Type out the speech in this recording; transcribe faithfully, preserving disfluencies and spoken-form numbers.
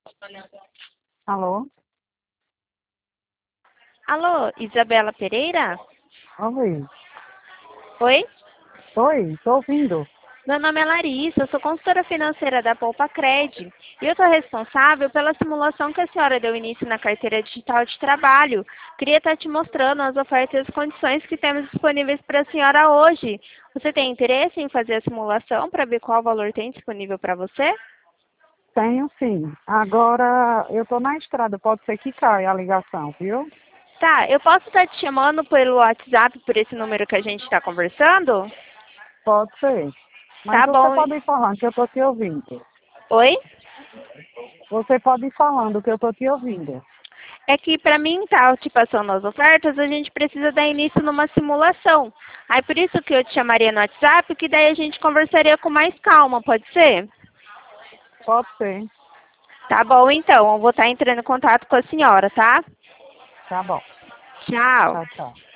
Alô? Alô, Isabela Pereira? Oi. Oi? Oi, tô ouvindo. Meu nome é Larissa, eu sou consultora financeira da Poupa Cred e eu estou responsável pela simulação que a senhora deu início na carteira digital de trabalho. Queria estar te mostrando as ofertas e as condições que temos disponíveis para a senhora hoje. Você tem interesse em fazer a simulação para ver qual valor tem disponível para você? Tenho sim. Agora eu tô na estrada, pode ser que caia a ligação, viu? Tá, eu posso estar te chamando pelo WhatsApp por esse número que a gente está conversando? Pode ser. Mas Tá você bom. pode ir falando que eu tô te ouvindo. Oi? Você pode ir falando que eu tô te ouvindo. É que para mim estar te passando as ofertas, a gente precisa dar início numa simulação. Aí por isso que eu te chamaria no WhatsApp, que daí a gente conversaria com mais calma, pode ser? Pode ser. Tá bom então, eu vou estar entrando em contato com a senhora, tá? Tá bom. Tchau. Tchau, tchau.